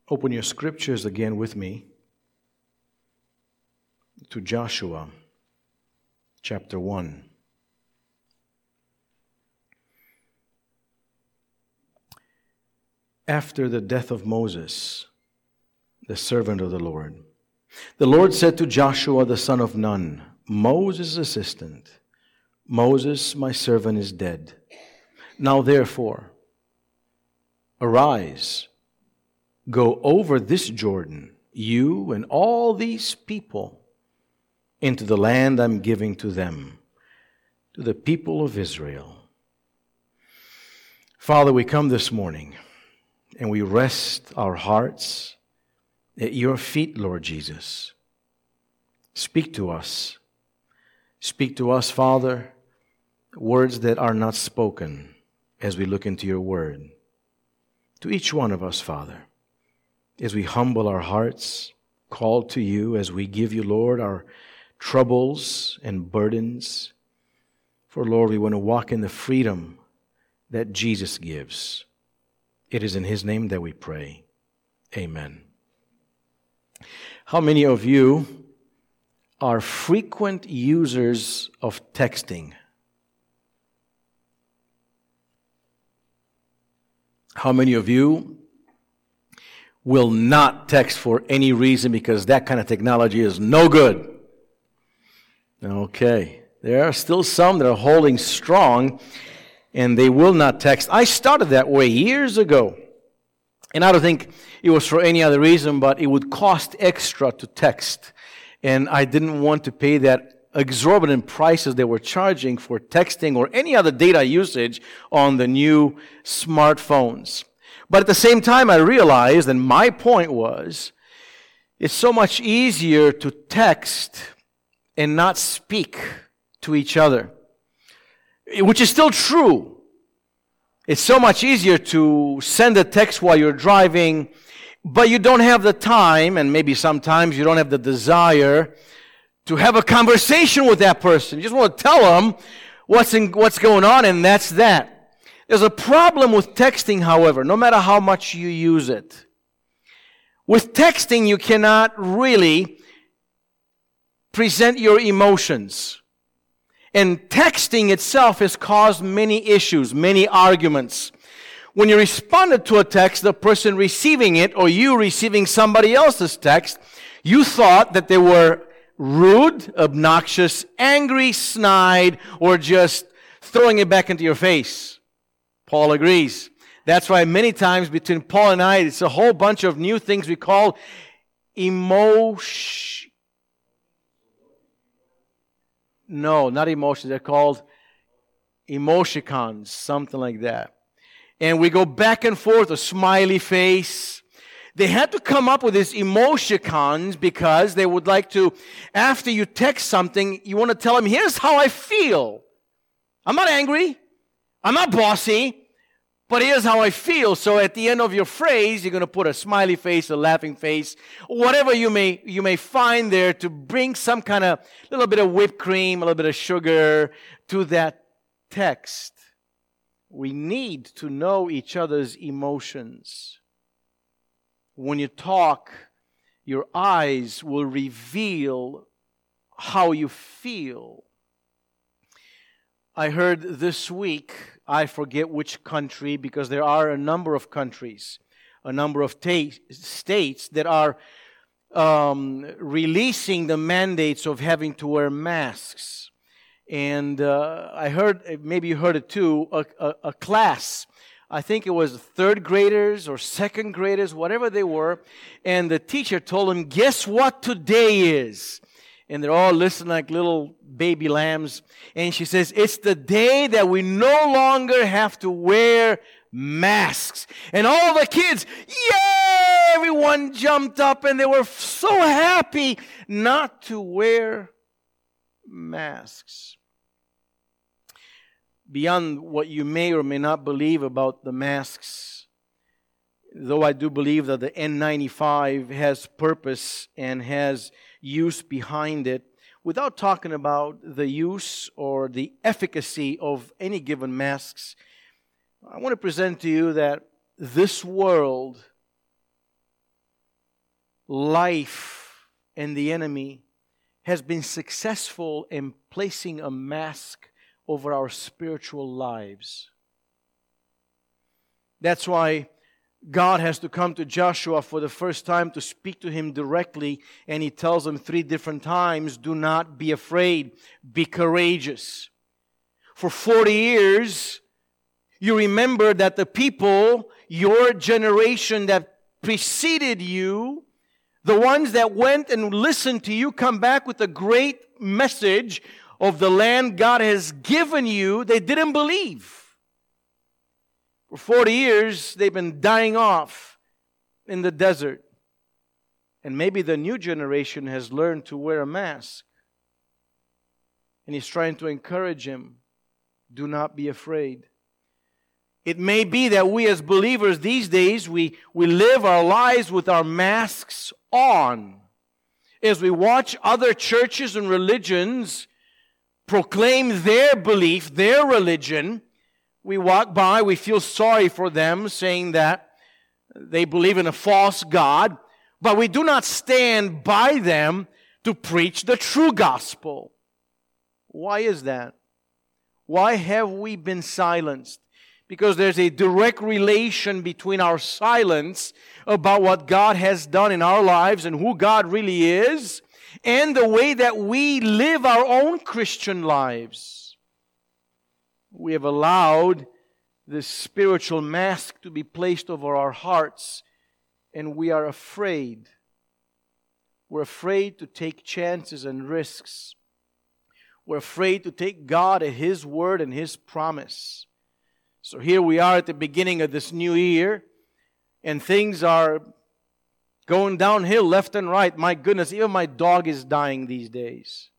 Open your scriptures again with me to Joshua chapter 1. After the death of Moses, the servant of the Lord said to Joshua the son of Nun, Moses' assistant, Moses, my servant, is dead. Now therefore, arise, go over this Jordan, you and all these people, into the land I'm giving to them, to the people of Israel. Father, we come this morning and we rest our hearts at your feet, Lord Jesus. Speak to us. Speak to us, Father, words that are not spoken as we look into your word. To each one of us, Father, as we humble our hearts, call to you, as we give you, Lord, our troubles and burdens. For, Lord, we want to walk in the freedom that Jesus gives. It is in His name that we pray. Amen. How many of you are frequent users of texting? How many of you will not text for any reason because that kind of technology is no good? Okay. There are still some that are holding strong and they will not text. I started that way years ago. And I don't think it was for any other reason, but it would cost extra to text. And I didn't want to pay that exorbitant prices they were charging for texting or any other data usage on the new smartphones. But at the same time, I realized, and my point was, it's so much easier to text and not speak to each other, which is still true. It's so much easier to send a text while you're driving, but you don't have the time, and maybe sometimes you don't have the desire to have a conversation with that person. You just want to tell them what's going on, and that's that. There's a problem with texting, however, no matter how much you use it. With texting, you cannot really present your emotions. And texting itself has caused many issues, many arguments. When you responded to a text, the person receiving it or you receiving somebody else's text, you thought that they were rude, obnoxious, angry, snide, or just throwing it back into your face. Paul agrees. That's why many times between Paul and I, it's a whole bunch of new things we call No, not emotions. They're called emoticons, something like that. And we go back and forth, a smiley face. They had to come up with these emoticons because they would like to, after you text something, you want to tell them, here's how I feel. I'm not angry. I'm not bossy. But here's how I feel. So at the end of your phrase, you're going to put a smiley face, a laughing face, whatever you may find there to bring some kind of little bit of whipped cream, a little bit of sugar to that text. We need to know each other's emotions. When you talk, your eyes will reveal how you feel. I heard this week, I forget which country, because there are a number of countries, a number of states that are releasing the mandates of having to wear masks. And I heard, maybe you heard it too, a class, I think it was third graders or second graders, whatever they were, and the teacher told them, guess what today is? And they're all listening like little baby lambs. And she says, it's the day that we no longer have to wear masks. And all the kids, yay! Everyone jumped up and they were so happy not to wear masks. Beyond what you may or may not believe about the masks, though I do believe that the N95 has purpose and has use behind it, without talking about the use or the efficacy of any given masks, I want to present to you that this world life and the enemy has been successful in placing a mask over our spiritual lives. That's why God has to come to Joshua for the first time to speak to him directly, and he tells him 3 different times, do not be afraid, be courageous. For 40 years, you remember that the people, your generation that preceded you, the ones that went and listened to you, come back with a great message of the land God has given you, they didn't believe. For 40 years, they've been dying off in the desert. And maybe the new generation has learned to wear a mask. And he's trying to encourage him, do not be afraid. It may be that we as believers these days, we live our lives with our masks on. As we watch other churches and religions proclaim their belief, their religion, we walk by, we feel sorry for them, saying that they believe in a false God, but we do not stand by them to preach the true gospel. Why is that? Why have we been silenced? Because there's a direct relation between our silence about what God has done in our lives and who God really is, and the way that we live our own Christian lives. We have allowed this spiritual mask to be placed over our hearts, and we are afraid. We're afraid to take chances and risks. We're afraid to take God at His word and His promise. So here we are at the beginning of this new year, and things are going downhill left and right. My goodness, even my dog is dying these days.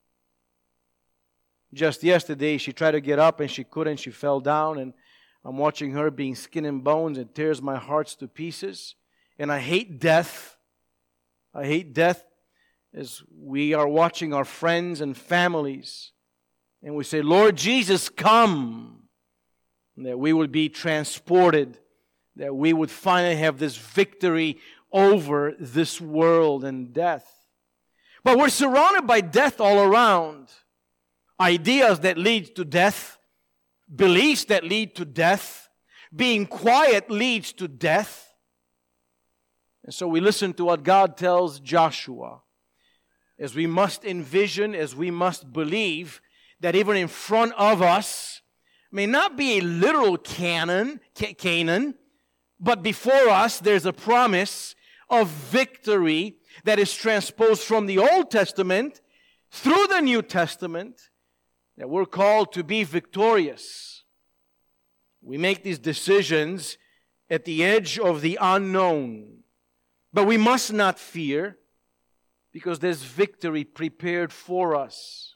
Just yesterday, she tried to get up and she couldn't. She fell down, and I'm watching her being skin and bones. It tears my heart to pieces. And I hate death. I hate death as we are watching our friends and families. And we say, Lord Jesus, come. And that we would be transported. That we would finally have this victory over this world and death. But we're surrounded by death all around. Ideas that lead to death, beliefs that lead to death, being quiet leads to death. And so we listen to what God tells Joshua, as we must envision, as we must believe, that even in front of us may not be a literal Canaan, but before us there's a promise of victory that is transposed from the Old Testament through the New Testament, that we're called to be victorious. We make these decisions at the edge of the unknown. But we must not fear, because there's victory prepared for us.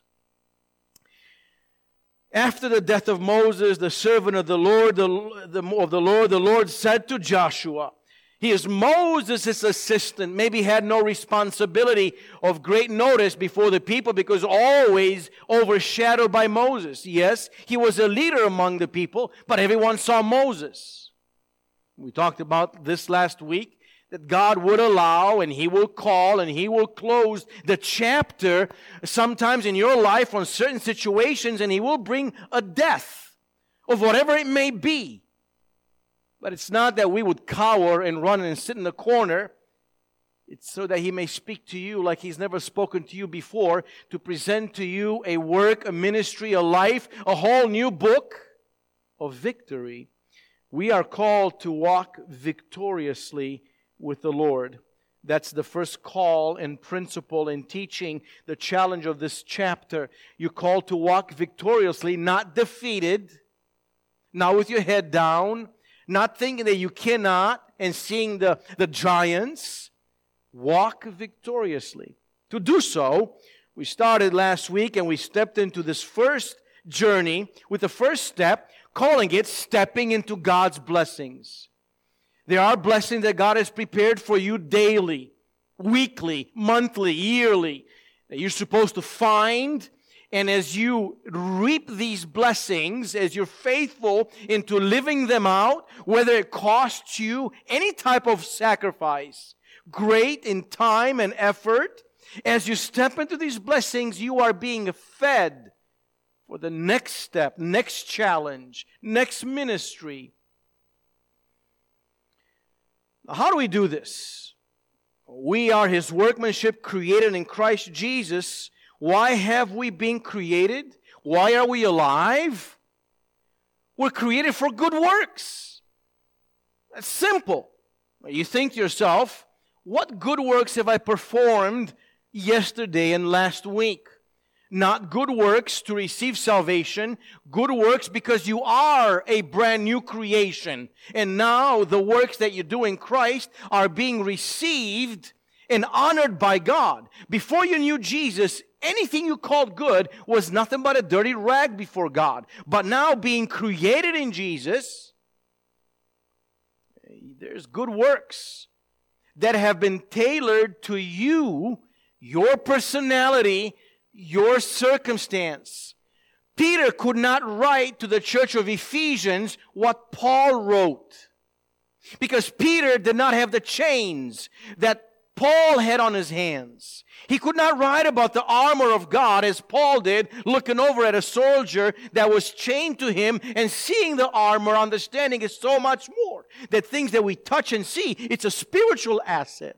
After the death of Moses, the servant of the Lord, the Lord said to Joshua, he is Moses' assistant, maybe had no responsibility of great notice before the people because always overshadowed by Moses. Yes, he was a leader among the people, but everyone saw Moses. We talked about this last week, that God would allow and He will call and He will close the chapter sometimes in your life on certain situations, and He will bring a death of whatever it may be. But it's not that we would cower and run and sit in the corner. It's so that He may speak to you like He's never spoken to you before, to present to you a work, a ministry, a life, a whole new book of victory. We are called to walk victoriously with the Lord. That's the first call and principle in teaching, the challenge of this chapter. You're called to walk victoriously, not defeated, not with your head down, not thinking that you cannot and seeing the giants. Walk victoriously. To do so, we started last week and we stepped into this first journey with the first step, calling it stepping into God's blessings. There are blessings that God has prepared for you daily, weekly, monthly, yearly, that you're supposed to find. And as you reap these blessings, as you're faithful into living them out, whether it costs you any type of sacrifice, great in time and effort. As you step into these blessings, you are being fed for the next step, next challenge, next ministry. How do we do this? We are His workmanship created in Christ Jesus. Why have we been created? Why are we alive? We're created for good works. That's simple. You think to yourself, what good works have I performed yesterday and last week? Not good works to receive salvation, good works because you are a brand new creation. And now the works that you do in Christ are being received and honored by God. Before you knew Jesus, anything you called good was nothing but a dirty rag before God. But now being created in Jesus, there's good works that have been tailored to you, your personality, your circumstance. Peter could not write to the church of Ephesians what Paul wrote, because Peter did not have the chains that Paul had on his hands. He could not write about the armor of God as Paul did, looking over at a soldier that was chained to him and seeing the armor, understanding is so much more. That things that we touch and see, it's a spiritual asset.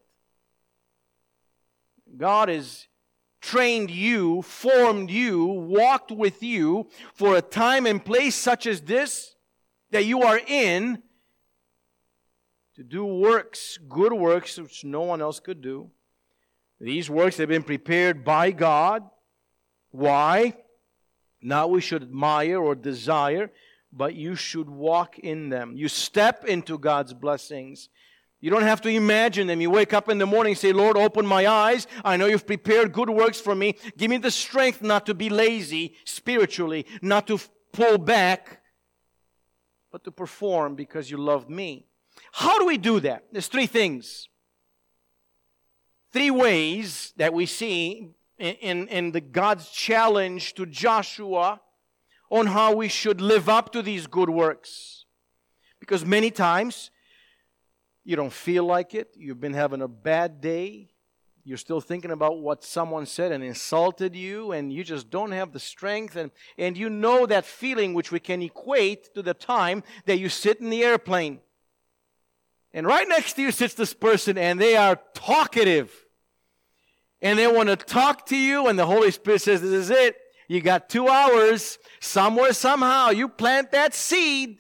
God has trained you, formed you, walked with you for a time and place such as this that you are in, to do works, good works, which no one else could do. These works have been prepared by God. Why? Not we should admire or desire, but you should walk in them. You step into God's blessings. You don't have to imagine them. You wake up in the morning and say, Lord, open my eyes. I know you've prepared good works for me. Give me the strength not to be lazy spiritually, not to pull back, but to perform because you love me. How do we do that? There's three things. Three ways that we see in the God's challenge to Joshua on how we should live up to these good works. Because many times, you don't feel like it. You've been having a bad day. You're still thinking about what someone said and insulted you, and you just don't have the strength. And you know that feeling which we can equate to the time that you sit in the airplane. And right next to you sits this person, and they are talkative. And they want to talk to you, and the Holy Spirit says, this is it. You got 2 hours. Somewhere, somehow, you plant that seed.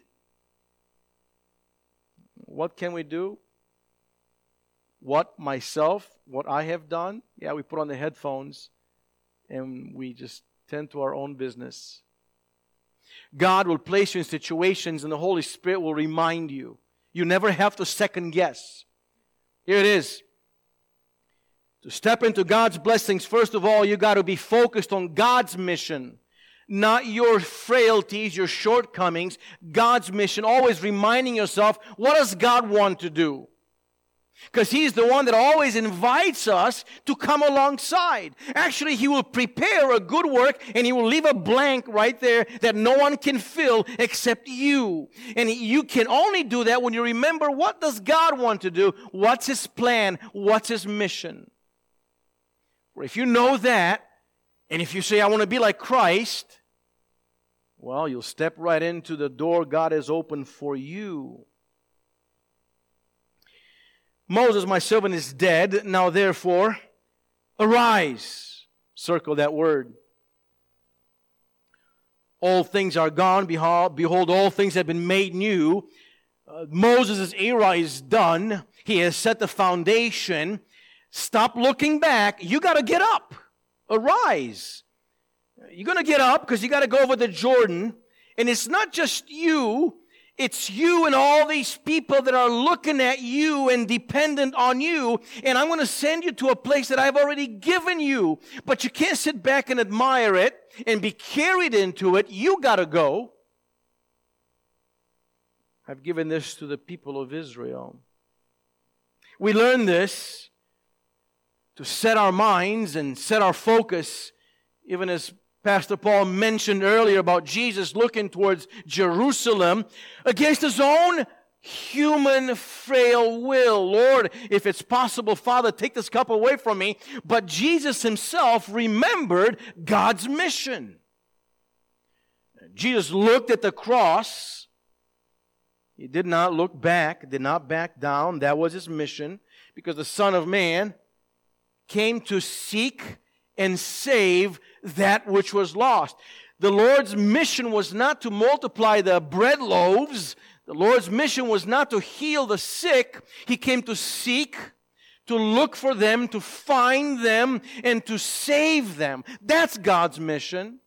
What can we do? What I have done? Yeah, we put on the headphones, and we just tend to our own business. God will place you in situations, and the Holy Spirit will remind you. You never have to second guess. Here it is. To step into God's blessings, first of all, you got to be focused on God's mission. Not your frailties, your shortcomings. God's mission. Always reminding yourself, what does God want to do? Because He's the one that always invites us to come alongside. Actually, He will prepare a good work and He will leave a blank right there that no one can fill except you. And you can only do that when you remember, what does God want to do? What's His plan? What's His mission? Or if you know that, and if you say, I want to be like Christ, well, you'll step right into the door God has opened for you. Moses, my servant, is dead. Now, therefore, arise. Circle that word. All things are gone. Behold, all things have been made new. Moses' era is done. He has set the foundation. Stop looking back. You got to get up. Arise. You're going to get up because you got to go over the Jordan. And it's not just you. It's you and all these people that are looking at you and dependent on you. And I'm going to send you to a place that I've already given you. But you can't sit back and admire it and be carried into it. You got to go. I've given this to the people of Israel. We learn this to set our minds and set our focus, even as Pastor Paul mentioned earlier about Jesus looking towards Jerusalem against his own human frail will. Lord, if it's possible, Father, take this cup away from me. But Jesus himself remembered God's mission. Jesus looked at the cross. He did not look back, did not back down. That was his mission, because the Son of Man came to seek and save that which was lost. The Lord's mission was not to multiply the bread loaves. The Lord's mission was not to heal the sick. He came to seek, to look for them, to find them, and to save them. That's God's mission.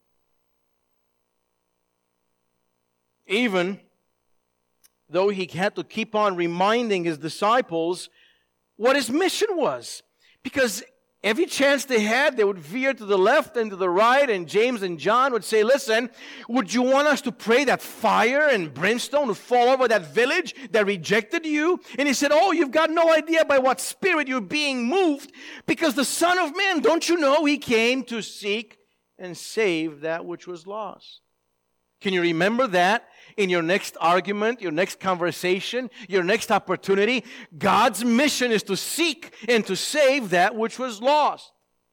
Even though he had to keep on reminding his disciples what his mission was. Because every chance they had, they would veer to the left and to the right, and James and John would say, listen, would you want us to pray that fire and brimstone would fall over that village that rejected you? And he said, oh, you've got no idea by what spirit you're being moved, because the Son of Man, don't you know, he came to seek and save that which was lost. Can you remember that in your next argument, your next conversation, your next opportunity? God's mission is to seek and to save that which was lost.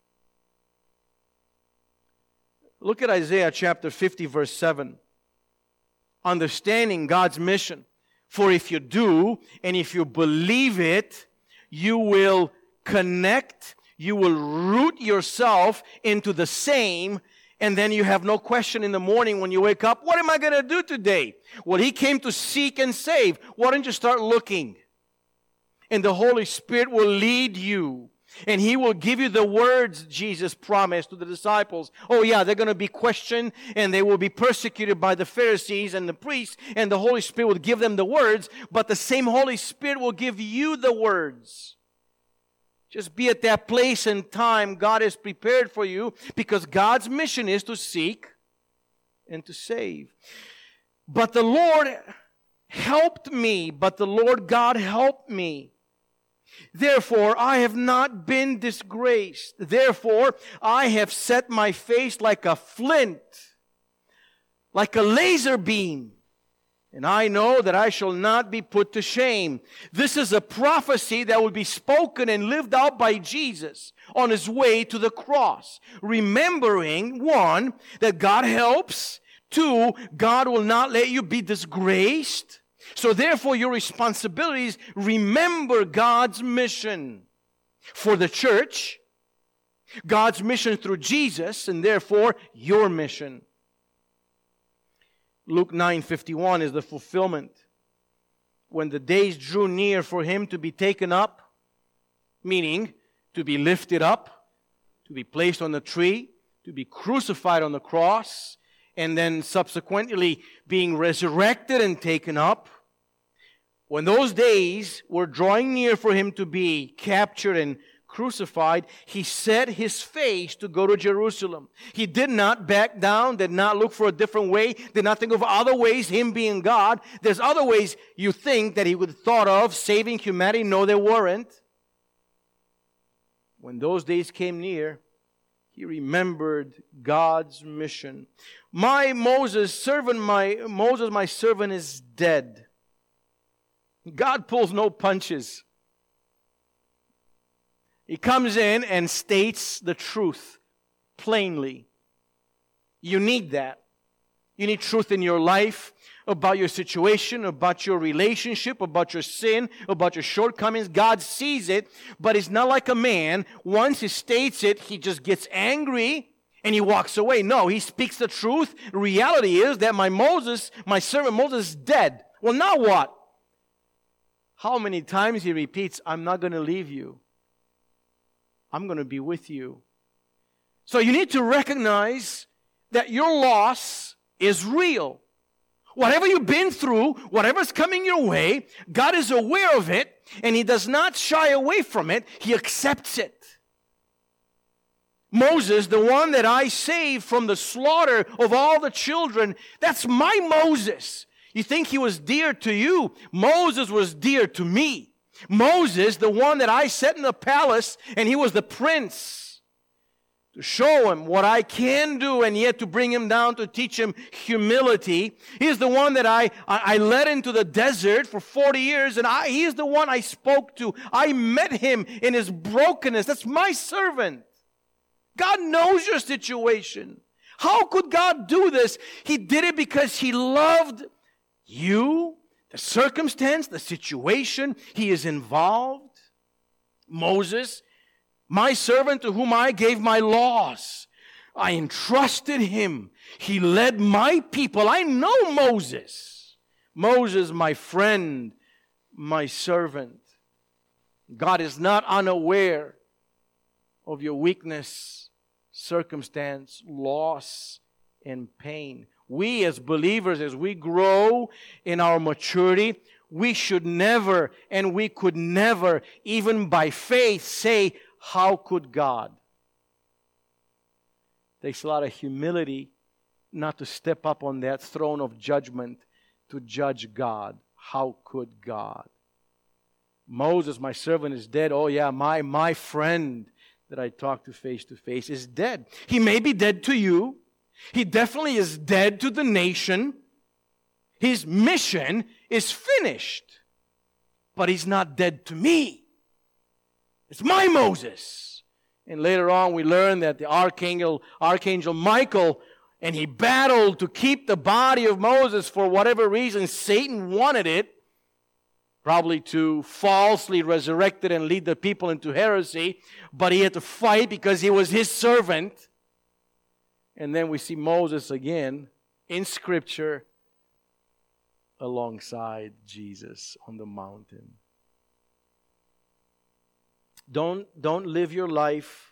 Look at Isaiah chapter 50, verse 7. Understanding God's mission. For if you do, and if you believe it, you will connect, you will root yourself into the same. And then you have no question in the morning when you wake up, what am I going to do today? Well, he came to seek and save. Why don't you start looking? And the Holy Spirit will lead you. And he will give you the words Jesus promised to the disciples. Oh yeah, they're going to be questioned and they will be persecuted by the Pharisees and the priests. And the Holy Spirit will give them the words. But the same Holy Spirit will give you the words. Just be at that place and time God has prepared for you, because God's mission is to seek and to save. But the Lord helped me. But the Lord God helped me. Therefore, I have not been disgraced. Therefore, I have set my face like a flint, like a laser beam. And I know that I shall not be put to shame. This is a prophecy that will be spoken and lived out by Jesus on his way to the cross. Remembering, one, that God helps. Two, God will not let you be disgraced. So therefore, your responsibility is remember God's mission for the church, God's mission through Jesus, and therefore your mission. Luke 9:51 is the fulfillment. When the days drew near for him to be taken up, meaning to be lifted up, to be placed on the tree, to be crucified on the cross, and then subsequently being resurrected and taken up. When those days were drawing near for him to be captured and crucified, he set his face to go to Jerusalem. He did not back down, did not look for a different way, did not think of other ways, him being God. There's other ways you think that he would have thought of saving humanity. No, there weren't. When those days came near, he remembered God's mission. Moses, my servant is dead. God pulls no punches. He comes in and states the truth plainly. You need that. You need truth in your life about your situation, about your relationship, about your sin, about your shortcomings. God sees it, but He's not like a man. Once He states it, He just gets angry and He walks away. No, He speaks the truth. The reality is that my servant Moses is dead. Well, now what? How many times He repeats, I'm not going to leave you. I'm going to be with you. So you need to recognize that your loss is real. Whatever you've been through, whatever's coming your way, God is aware of it, and He does not shy away from it. He accepts it. Moses, the one that I saved from the slaughter of all the children, that's my Moses. You think he was dear to you? Moses was dear to me. Moses, the one that I set in the palace, and he was the prince. to show him what I can do, and yet to bring him down to teach him humility. He's the one that I led into the desert for 40 years, and he is the one I spoke to. I met him in his brokenness. That's my servant. God knows your situation. How could God do this? He did it because He loved you, the circumstance, the situation. He is involved. Moses, my servant to whom I gave my laws, I entrusted him. He led my people. I know Moses. Moses, my friend, my servant. God is not unaware of your weakness, circumstance, loss, and pain. We as believers, as we grow in our maturity, we should never and we could never, even by faith, say, how could God? It takes a lot of humility not to step up on that throne of judgment to judge God. How could God? Moses, my servant, is dead. Oh yeah, my friend that I talked to face is dead. He may be dead to you. He definitely is dead to the nation. His mission is finished. But he's not dead to me. It's my Moses. And later on we learn that the Archangel Michael, and he battled to keep the body of Moses for whatever reason. Satan wanted it, probably to falsely resurrect it and lead the people into heresy. But he had to fight because he was his servant. And then we see Moses again in Scripture alongside Jesus on the mountain. Don't live your life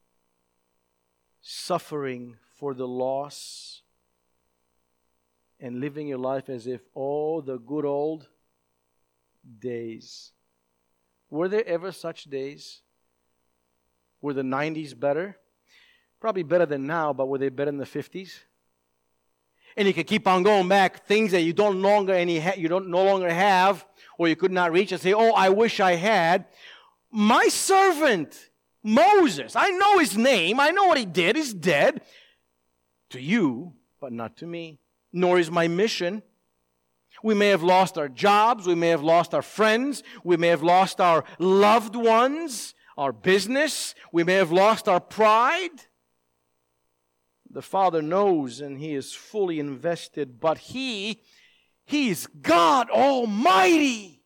suffering for the loss and living your life as if, oh, the good old days. Were there ever such days? Were the 90s better? Probably better than now, but were they better than the 50s? And you can keep on going back, things that you don't no longer have, or you could not reach, and say, oh, I wish I had. My servant, Moses, I know his name, I know what he did, he's dead. To you, but not to me. Nor is my mission. We may have lost our jobs, we may have lost our friends, we may have lost our loved ones, our business, we may have lost our pride. The Father knows and He is fully invested, but He is God Almighty.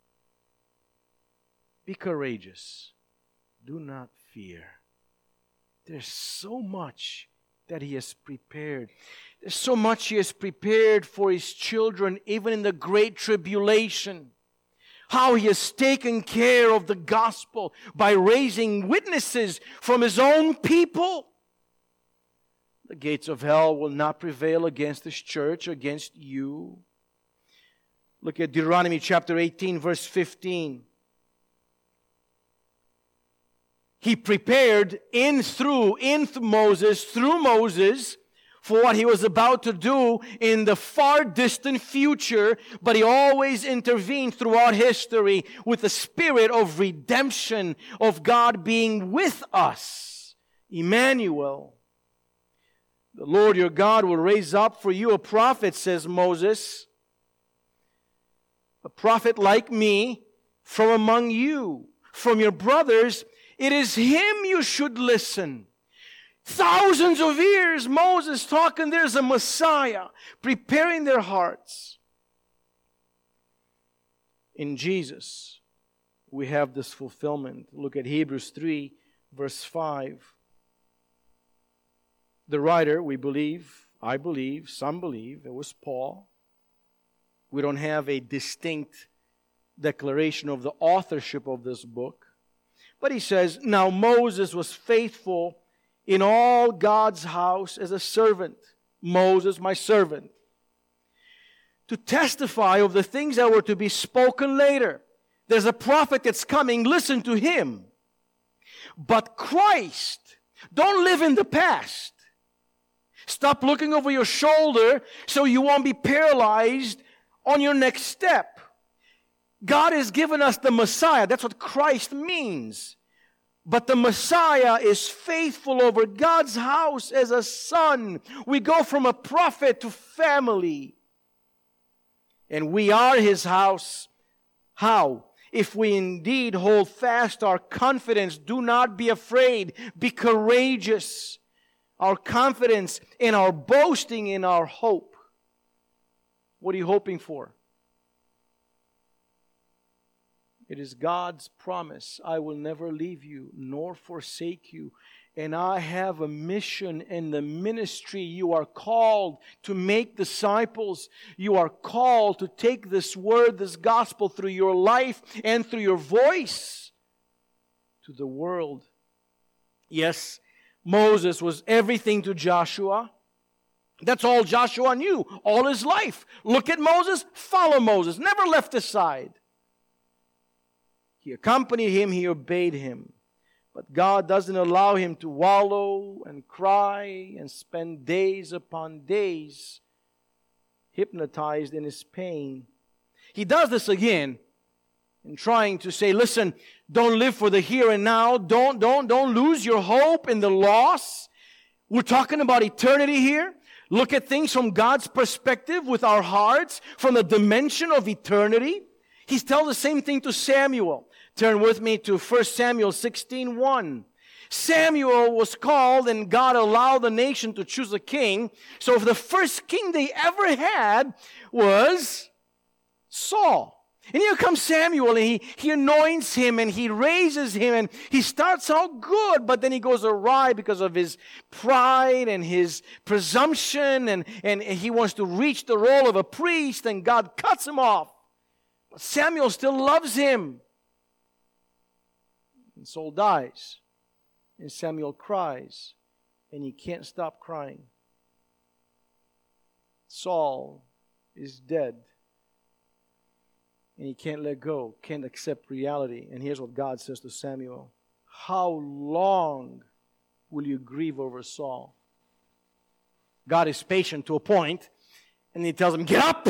Be courageous. Do not fear. There's so much that He has prepared. There's so much He has prepared for His children, even in the great tribulation. How He has taken care of the gospel by raising witnesses from His own people. The gates of hell will not prevail against His church, against you. Look at Deuteronomy chapter 18, verse 15. He prepared through Moses, for what He was about to do in the far distant future, but He always intervened throughout history with the spirit of redemption, of God being with us. Emmanuel. The Lord your God will raise up for you a prophet, says Moses, a prophet like me from among you, from your brothers. It is Him you should listen. Thousands of years, Moses talking, there's a Messiah, preparing their hearts. In Jesus, we have this fulfillment. Look at Hebrews 3, verse 5. The writer, we believe, I believe, some believe, it was Paul. We don't have a distinct declaration of the authorship of this book. But he says, now Moses was faithful in all God's house as a servant. Moses, my servant. To testify of the things that were to be spoken later. There's a prophet that's coming, listen to him. But Christ, don't live in the past. Stop looking over your shoulder so you won't be paralyzed on your next step. God has given us the Messiah. That's what Christ means. But the Messiah is faithful over God's house as a son. We go from a prophet to family. And we are His house. How? If we indeed hold fast our confidence, do not be afraid, be courageous. Our confidence in our boasting in our hope. What are you hoping for? It is God's promise. I will never leave you nor forsake you. And I have a mission in the ministry. You are called to make disciples. You are called to take this word, this gospel, through your life and through your voice to the world. Yes, Moses was everything to Joshua. That's all Joshua knew all his life. Look at Moses, follow Moses. Never left his side. He accompanied him, he obeyed him. But God doesn't allow him to wallow and cry and spend days upon days hypnotized in his pain. He does this again in trying to say, listen, don't live for the here and now. Don't lose your hope in the loss. We're talking about eternity here. Look at things from God's perspective with our hearts, from the dimension of eternity. He tells the same thing to Samuel. Turn with me to 1 Samuel 16:1. Samuel was called and God allowed the nation to choose a king. So the first king they ever had was Saul. And here comes Samuel and he anoints him and he raises him and he starts out good, but then he goes awry because of his pride and his presumption and he wants to reach the role of a priest and God cuts him off. But Samuel still loves him. And Saul dies. And Samuel cries. And he can't stop crying. Saul is dead. And he can't let go, can't accept reality. And here's what God says to Samuel. How long will you grieve over Saul? God is patient to a point, and he tells him, get up!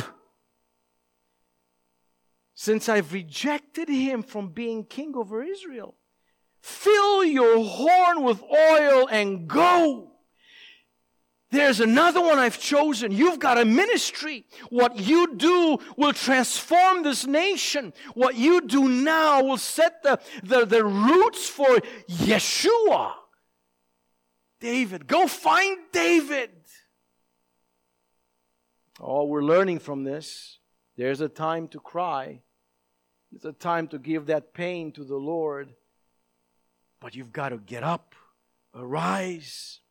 Since I've rejected him from being king over Israel, fill your horn with oil and go. There's another one I've chosen. You've got a ministry. What you do will transform this nation. What you do now will set the roots for Yeshua. David. Go find David. Oh, we're learning from this. There's a time to cry. There's a time to give that pain to the Lord. But you've got to get up. Arise.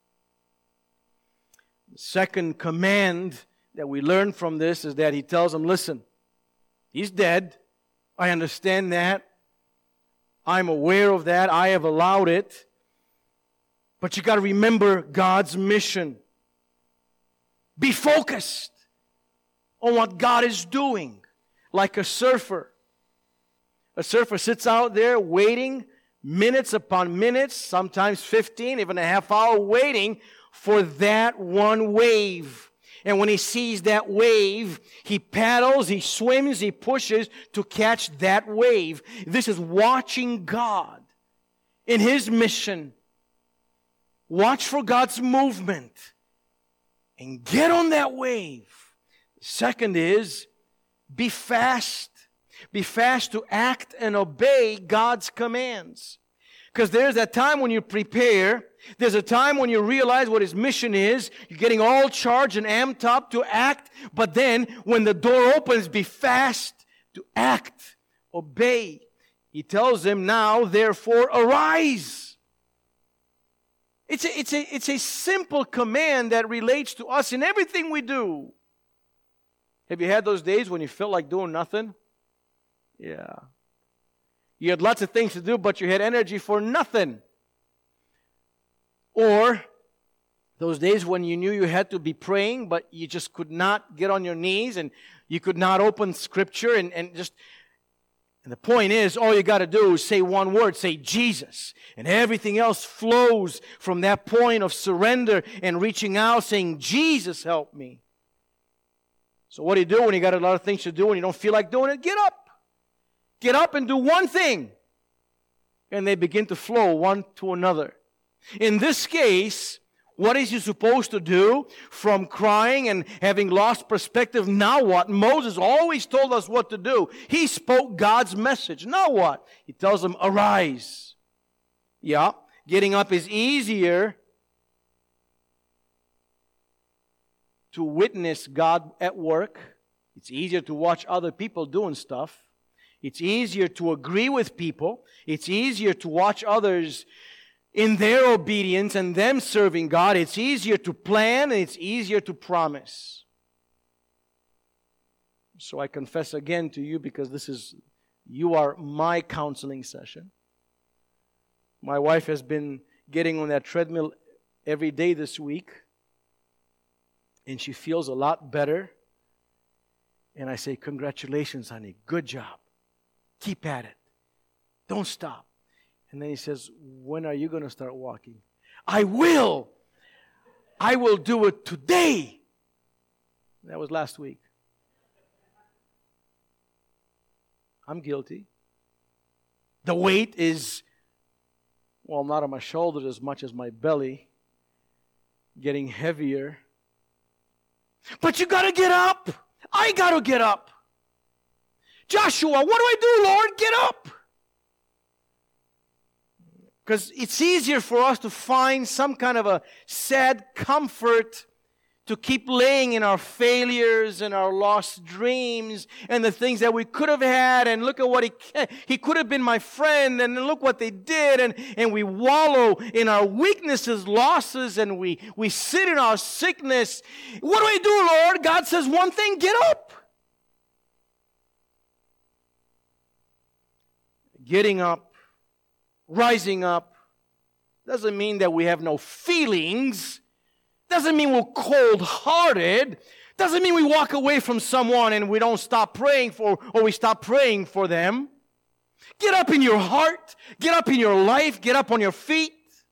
The second command that we learn from this is that he tells them, listen, he's dead. I understand that. I'm aware of that. I have allowed it. But you got to remember God's mission. Be focused on what God is doing. Like a surfer. A surfer sits out there waiting minutes upon minutes, sometimes 15, even a half hour waiting for that one wave. And when he sees that wave, he paddles, he swims, he pushes to catch that wave. This is watching God in His mission. Watch for God's movement and get on that wave. Second is, be fast. Be fast to act and obey God's commands. Because there's that time when you prepare. There's a time when you realize what His mission is. You're getting all charged and amped up to act. But then when the door opens, be fast to act, obey. He tells them now, therefore, arise. It's a simple command that relates to us in everything we do. Have you had those days when you felt like doing nothing? Yeah. You had lots of things to do, but you had energy for nothing. Or those days when you knew you had to be praying, but you just could not get on your knees and you could not open Scripture and the point is, all you got to do is say one word, say Jesus. And everything else flows from that point of surrender and reaching out, saying, Jesus, help me. So what do you do when you got a lot of things to do and you don't feel like doing it? Get up. Get up and do one thing. and they begin to flow one to another. In this case, what is he supposed to do? From crying and having lost perspective, now what? Moses always told us what to do. He spoke God's message. Now what? He tells them, arise. Yeah, getting up is easier to witness God at work. It's easier to watch other people doing stuff. It's easier to agree with people. It's easier to watch others in their obedience and them serving God. It's easier to plan and it's easier to promise. So I confess again to you, because you are my counseling session. My wife has been getting on that treadmill every day this week, and she feels a lot better. And I say, congratulations, honey. Good job. Keep at it. Don't stop. And then he says, when are you going to start walking? I will. I will do it today. That was last week. I'm guilty. The weight is, well, not on my shoulders as much as my belly, getting heavier. But you got to get up. I got to get up. Joshua, what do I do, Lord? Get up. Because it's easier for us to find some kind of a sad comfort to keep laying in our failures and our lost dreams and the things that we could have had, and look at what he could have been my friend, and look what they did, and we wallow in our weaknesses, losses, and we sit in our sickness. What do I do, Lord? God says one thing, get up. Getting up, rising up, doesn't mean that we have no feelings. Doesn't mean we're cold-hearted. Doesn't mean we walk away from someone and we don't stop praying for, or we stop praying for them. Get up in your heart. Get up in your life. Get up on your feet.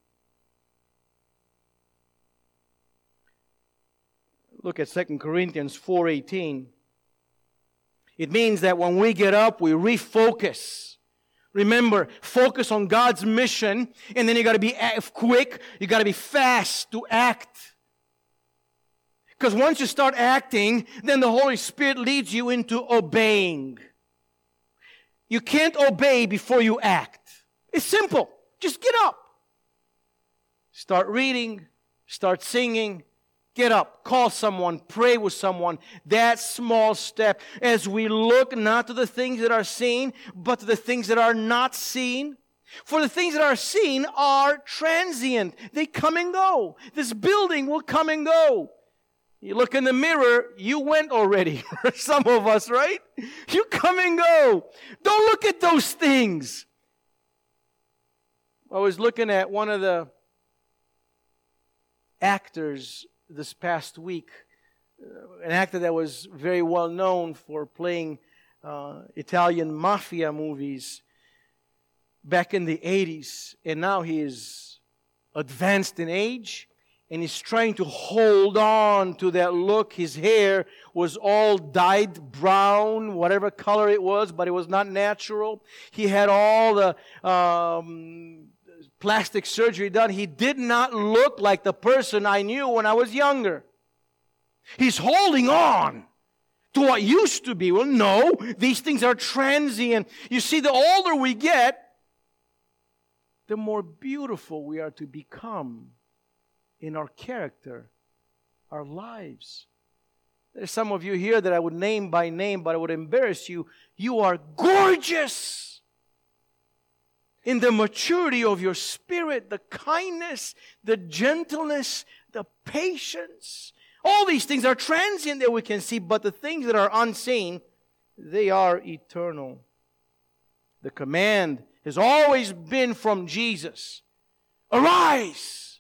Look at 2 Corinthians 4:18. It means that when we get up, we refocus. Remember, focus on God's mission, and then you got to be quick. You got to be fast to act. Because once you start acting, then the Holy Spirit leads you into obeying. You can't obey before you act. It's simple. Just get up. Start reading. Start singing. Get up. Call someone. Pray with someone. That small step, as we look not to the things that are seen, but to the things that are not seen. For the things that are seen are transient. They come and go. This building will come and go. You look in the mirror, you went already. Some of us, right? You come and go. Don't look at those things. I was looking at one of the actors this past week, an actor that was very well known for playing Italian mafia movies back in the 80s. And now he is advanced in age, and he's trying to hold on to that look. His hair was all dyed brown, whatever color it was, but it was not natural. He had all the plastic surgery done. He did not look like the person I knew when I was younger. He's holding on to what used to be. Well, no, these things are transient. You see, the older we get, the more beautiful we are to become in our character, our lives. There's some of you here that I would name by name, but I would embarrass you. You are gorgeous in the maturity of your spirit, the kindness, the gentleness, the patience. All these things are transient that we can see, but the things that are unseen, they are eternal. The command has always been from Jesus. Arise!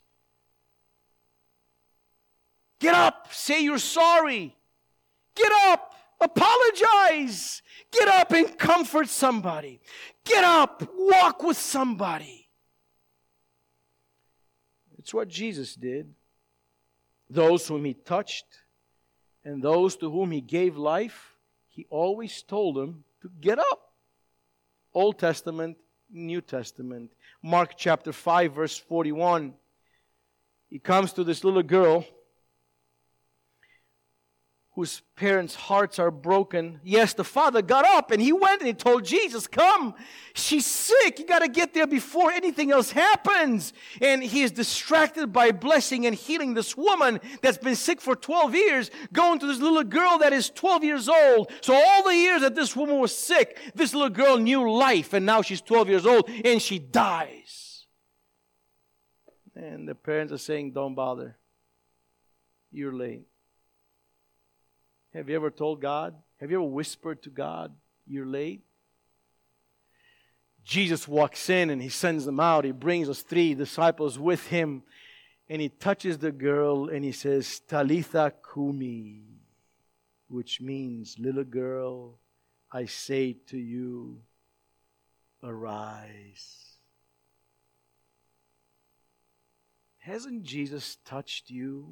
Get up! Say you're sorry! Get up! Apologize! Get up and comfort somebody. Get up! Walk with somebody. It's what Jesus did. Those whom He touched and those to whom He gave life, He always told them to get up. Old Testament, New Testament. Mark chapter 5, verse 41. He comes to this little girl whose parents' hearts are broken. Yes, the father got up and he went and he told Jesus, come, she's sick. You got to get there before anything else happens. And he is distracted by blessing and healing this woman that's been sick for 12 years, going to this little girl that is 12 years old. So all the years that this woman was sick, this little girl knew life, and now she's 12 years old and she dies. And the parents are saying, don't bother. You're late. Have you ever told God? Have you ever whispered to God, you're late? Jesus walks in and He sends them out. He brings those 3 disciples with Him. And He touches the girl and He says, Talitha kumi, which means, little girl, I say to you, arise. Hasn't Jesus touched you?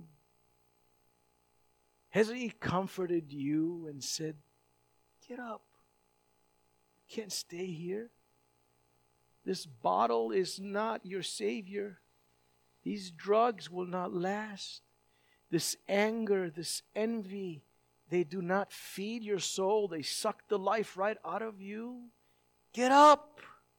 Hasn't He comforted you and said, get up. You can't stay here. This bottle is not your Savior. These drugs will not last. This anger, this envy, they do not feed your soul. They suck the life right out of you. Get up.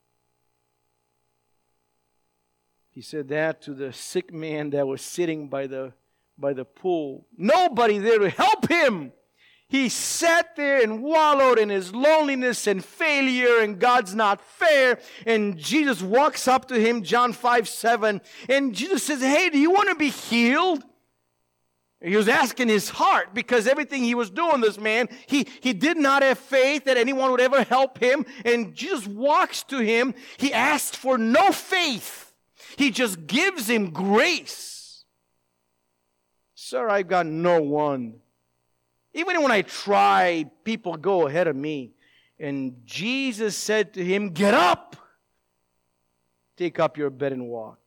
He said that to the sick man that was sitting by the pool. Nobody there to help him. He sat there and wallowed in his loneliness and failure, and God's not fair. And Jesus walks up to him, John 5:7, and Jesus says, hey, do you want to be healed? He was asking his heart, because everything he was doing, this man, he did not have faith that anyone would ever help him. And Jesus walks to him. He asks for no faith. He just gives him grace. Sir, I've got no one. Even when I try, people go ahead of me. And Jesus said to him, get up. Take up your bed and walk.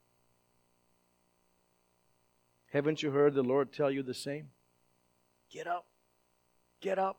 Haven't you heard the Lord tell you the same? Get up. Get up.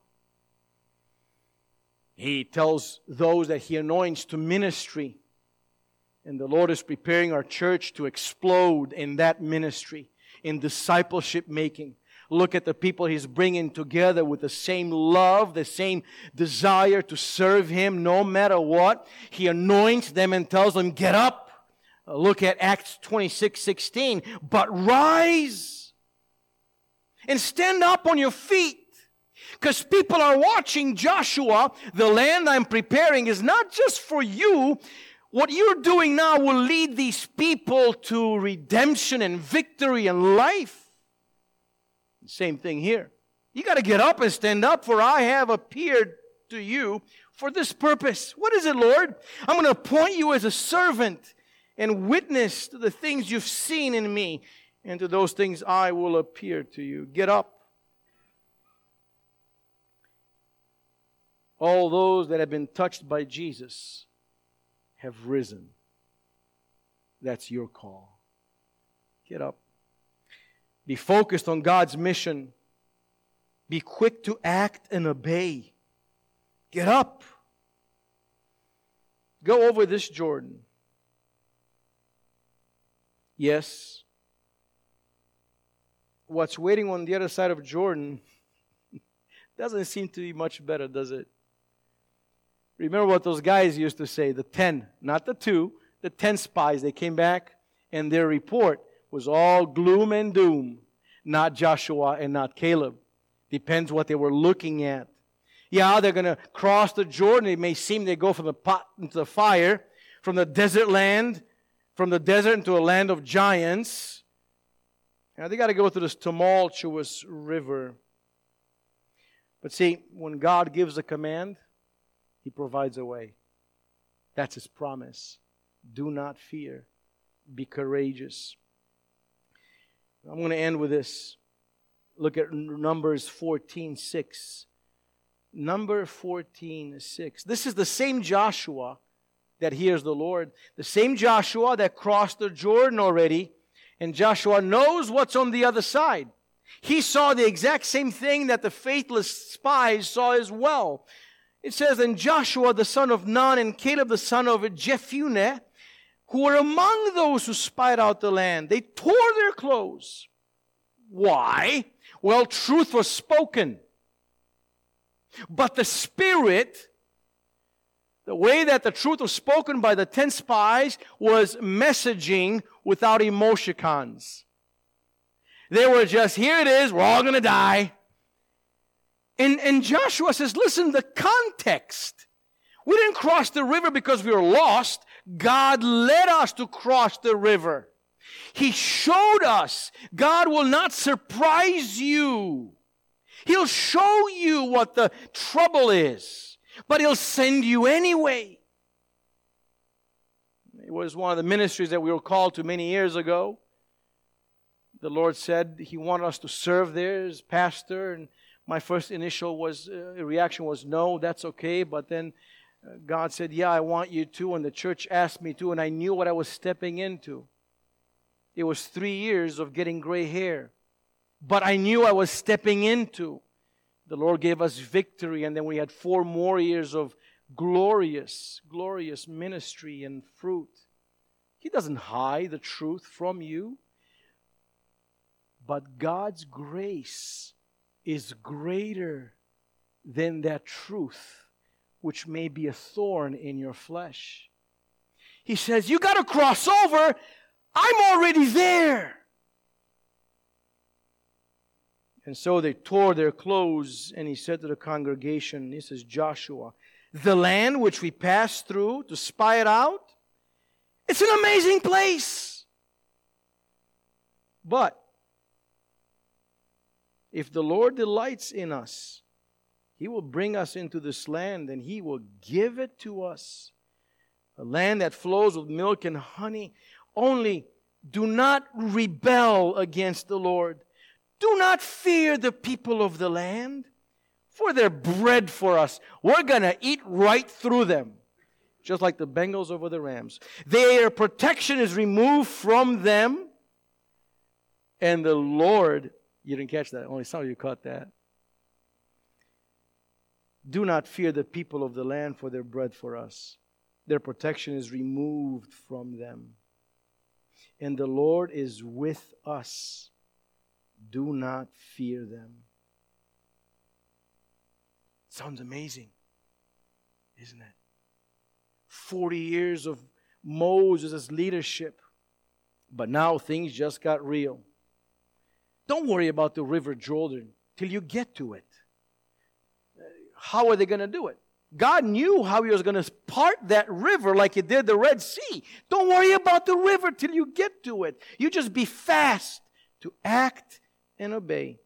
He tells those that He anoints to ministry. And the Lord is preparing our church to explode in that ministry, in discipleship making. Look at the people He's bringing together with the same love, the same desire to serve Him no matter what. He anoints them and tells them, get up. Look at Acts 26:16. But rise and stand up on your feet. Because people are watching Joshua. The land I'm preparing is not just for you. What you're doing now will lead these people to redemption and victory and life. Same thing here. You got to get up and stand up, for I have appeared to you for this purpose. What is it, Lord? I'm going to appoint you as a servant and witness to the things you've seen in me, and to those things I will appear to you. Get up. All those that have been touched by Jesus have risen. That's your call. Get up. Be focused on God's mission. Be quick to act and obey. Get up. Go over this Jordan. Yes, what's waiting on the other side of Jordan doesn't seem to be much better, does it? Remember what those guys used to say, the 10, not the 2, the 10 spies. They came back and their report was all gloom and doom. Not Joshua and not Caleb. Depends what they were looking at. Yeah, they're going to cross the Jordan. It may seem they go from the pot into the fire, from the desert land, from the desert into a land of giants. Now they got to go through this tumultuous river. But see, when God gives a command, He provides a way. That's His promise. Do not fear. Be courageous. I'm going to end with this. Look at Numbers 14:6. Number 14:6. This is the same Joshua that hears the Lord. The same Joshua that crossed the Jordan already. And Joshua knows what's on the other side. He saw the exact same thing that the faithless spies saw as well. It says, and Joshua the son of Nun and Caleb the son of Jephunneh, who were among those who spied out the land, they tore their clothes. Why? Well, truth was spoken. But the Spirit, the way that the truth was spoken by the 10 spies was messaging without emoticons. They were just, here it is, we're all going to die. And Joshua says, listen, the context. We didn't cross the river because we were lost. God led us to cross the river. He showed us. God will not surprise you. He'll show you what the trouble is, but He'll send you anyway. It was one of the ministries that we were called to many years ago. The Lord said He wanted us to serve there as pastor, and my first initial reaction was, no, that's okay. But then God said, yeah, I want you to. And the church asked me to. And I knew what I was stepping into. It was 3 years of getting gray hair. But I knew I was stepping into. The Lord gave us victory. And then we had 4 more years of glorious, glorious ministry and fruit. He doesn't hide the truth from you. But God's grace is greater than that truth, which may be a thorn in your flesh. He says, you got to cross over. I'm already there. And so they tore their clothes, and he said to the congregation, this is Joshua, the land which we passed through to spy it out, it's an amazing place. But if the Lord delights in us, He will bring us into this land and He will give it to us. A land that flows with milk and honey. Only do not rebel against the Lord. Do not fear the people of the land, for they're bread for us. We're going to eat right through them, just like the Bengals over the Rams. Their protection is removed from them, and the Lord... You didn't catch that. Only some of you caught that. Do not fear the people of the land, for their bread for us. Their protection is removed from them. And the Lord is with us. Do not fear them. Sounds amazing, isn't it? 40 years of Moses' leadership. But now things just got real. Don't worry about the river Jordan till you get to it. How are they going to do it? God knew how He was going to part that river like He did the Red Sea. Don't worry about the river till you get to it. You just be fast to act and obey.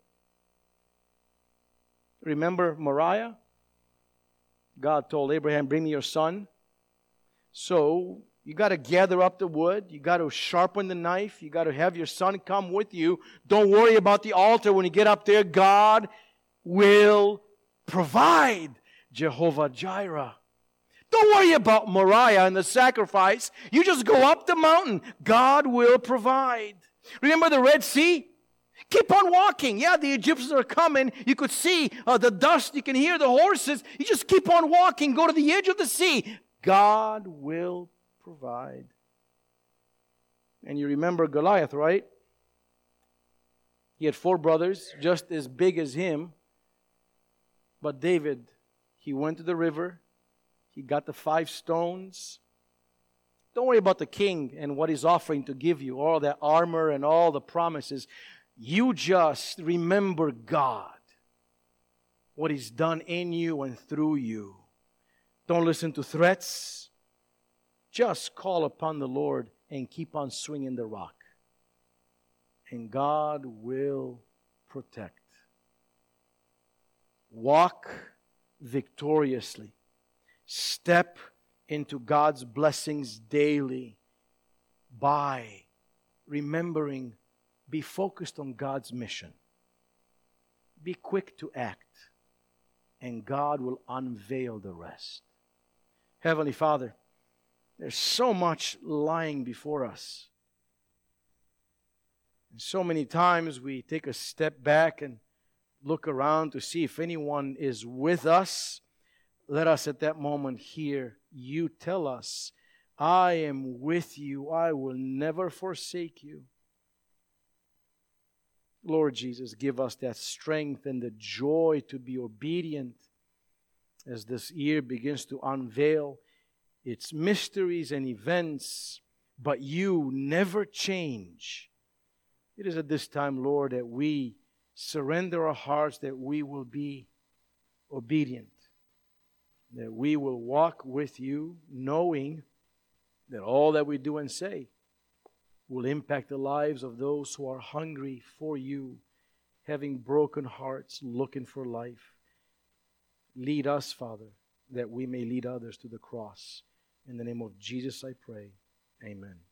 Remember Moriah? God told Abraham, bring me your son. So you got to gather up the wood. You got to sharpen the knife. You got to have your son come with you. Don't worry about the altar. When you get up there, God will provide. Jehovah Jireh. Don't worry about Moriah and the sacrifice. You just go up the mountain. God will provide. Remember the Red Sea? Keep on walking. Yeah, the Egyptians are coming. You could see the dust. You can hear the horses. You just keep on walking. Go to the edge of the sea. God will provide. And you remember Goliath, right? He had 4 brothers, just as big as him. But David, he went to the river. He got the 5 stones. Don't worry about the king and what he's offering to give you, all that armor and all the promises. You just remember God, what He's done in you and through you. Don't listen to threats. Just call upon the Lord and keep on swinging the rock. And God will protect. Walk victoriously. Step into God's blessings daily by remembering, be focused on God's mission. Be quick to act, and God will unveil the rest. Heavenly Father, there's so much lying before us. And so many times we take a step back and look around to see if anyone is with us. let us at that moment hear you tell us, I am with you. I will never forsake you. Lord Jesus, give us that strength and the joy to be obedient as this year begins to unveil its mysteries and events, but you never change. It is at this time, Lord, that we surrender our hearts, that we will be obedient, that we will walk with you, knowing that all that we do and say will impact the lives of those who are hungry for you, having broken hearts, looking for life. Lead us, Father, that we may lead others to the cross. In the name of Jesus I pray. Amen.